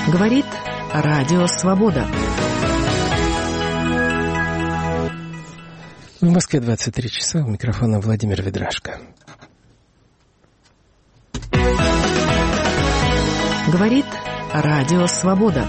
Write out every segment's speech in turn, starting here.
Говорит Радио Свобода. В Москве 23 часа. У микрофона Владимир Ведрашко. Говорит Радио Свобода.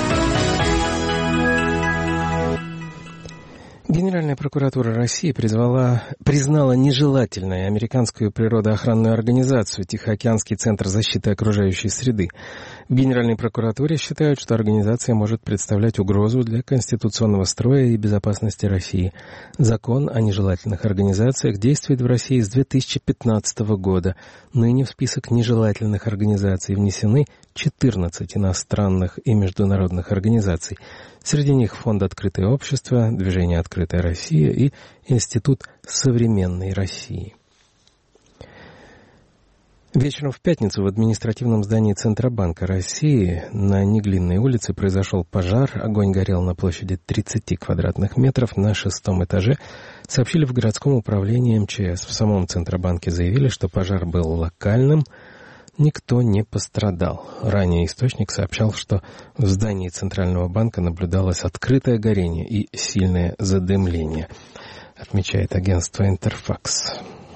Генеральная прокуратура России признала нежелательной американскую природоохранную организацию «Тихоокеанский центр защиты окружающей среды». В Генеральной прокуратуре считают, что организация может представлять угрозу для конституционного строя и безопасности России. Закон о нежелательных организациях действует в России с 2015 года. Ныне в список нежелательных организаций внесены 14 иностранных и международных организаций. Среди них Фонд «Открытое общество», Движение «Открытая Россия» и Институт современной России. Вечером в пятницу в административном здании Центробанка России на Неглинной улице произошел пожар. Огонь горел на площади 30 квадратных метров на 6-м этаже. Сообщили в городском управлении МЧС. В самом Центробанке заявили, что пожар был локальным. Никто не пострадал. Ранее источник сообщал, что в здании Центрального банка наблюдалось открытое горение и сильное задымление, отмечает агентство «Интерфакс».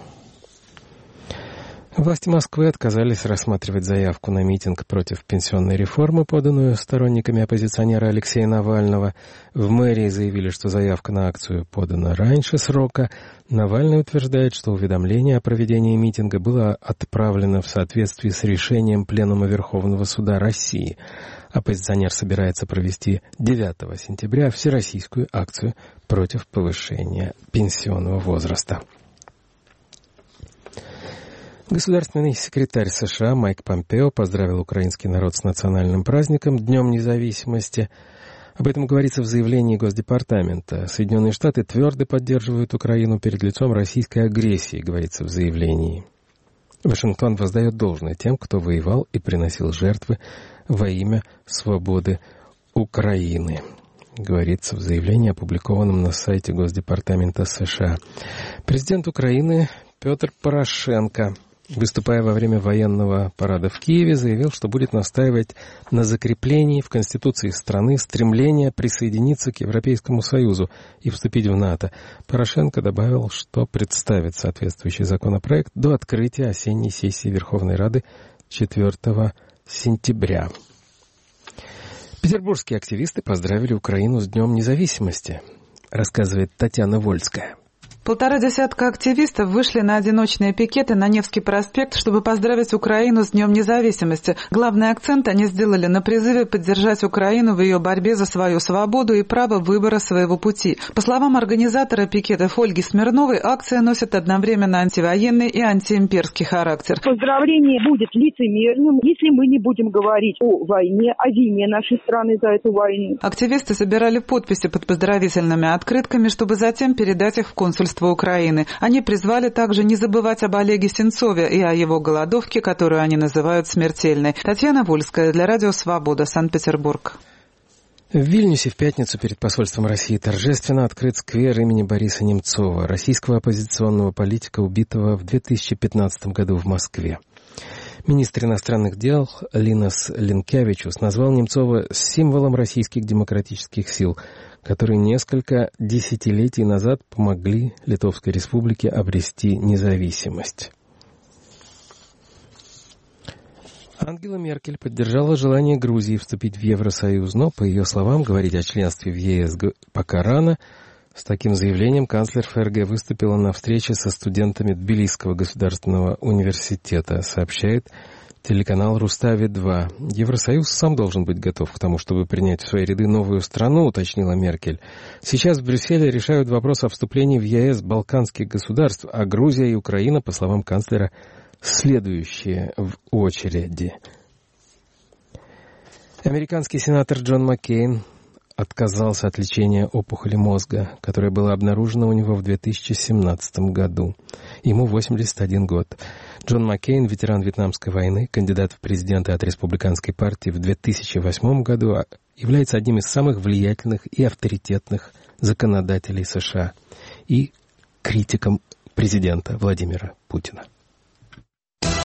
Власти Москвы отказались рассматривать заявку на митинг против пенсионной реформы, поданную сторонниками оппозиционера Алексея Навального. В мэрии заявили, что заявка на акцию подана раньше срока. Навальный утверждает, что уведомление о проведении митинга было отправлено в соответствии с решением Пленума Верховного Суда России. Оппозиционер собирается провести 9 сентября всероссийскую акцию против повышения пенсионного возраста. Государственный секретарь США Майк Помпео поздравил украинский народ с национальным праздником Днем независимости. Об этом говорится в заявлении Госдепартамента. Соединенные Штаты твердо поддерживают Украину перед лицом российской агрессии, говорится в заявлении. Вашингтон воздает должное тем, кто воевал и приносил жертвы во имя свободы Украины, говорится в заявлении, опубликованном на сайте Госдепартамента США. Президент Украины Петр Порошенко, выступая во время военного парада в Киеве, заявил, что будет настаивать на закреплении в Конституции страны стремления присоединиться к Европейскому Союзу и вступить в НАТО. Порошенко добавил, что представит соответствующий законопроект до открытия осенней сессии Верховной Рады 4 сентября. Петербургские активисты поздравили Украину с Днем независимости, рассказывает Татьяна Вольская. 1,5 десятка активистов вышли на одиночные пикеты на Невский проспект, чтобы поздравить Украину с Днем независимости. Главный акцент они сделали на призыве поддержать Украину в ее борьбе за свою свободу и право выбора своего пути. По словам организатора пикетов Ольги Смирновой, акция носит одновременно антивоенный и антиимперский характер. Поздравление будет лицемерным, если мы не будем говорить о войне, о вине нашей страны за эту войну. Активисты собирали подписи под поздравительными открытками, чтобы затем передать их в консульство Украины. Они призвали также не забывать об Олеге Сенцове и о его голодовке, которую они называют смертельной. Татьяна Вольская для Радио Свобода, Санкт-Петербург. В Вильнюсе в пятницу перед посольством России торжественно открыт сквер имени Бориса Немцова, российского оппозиционного политика, убитого в 2015 году в Москве. Министр иностранных дел Линас Линкевичус назвал Немцова символом российских демократических сил, которые несколько десятилетий назад помогли Литовской Республике обрести независимость. Ангела Меркель поддержала желание Грузии вступить в Евросоюз, но, по ее словам, говорить о членстве в ЕС пока рано. С таким заявлением канцлер ФРГ выступила на встрече со студентами Тбилисского государственного университета, сообщает телеканал Рустави-2. Евросоюз сам должен быть готов к тому, чтобы принять в свои ряды новую страну, уточнила Меркель. Сейчас в Брюсселе решают вопрос о вступлении в ЕС балканских государств, а Грузия и Украина, по словам канцлера, следующие в очереди. Американский сенатор Джон Маккейн отказался от лечения опухоли мозга, которая была обнаружена у него в 2017 году. Ему 81 год. Джон Маккейн, ветеран Вьетнамской войны, кандидат в президенты от Республиканской партии в 2008 году, является одним из самых влиятельных и авторитетных законодателей США и критиком президента Владимира Путина.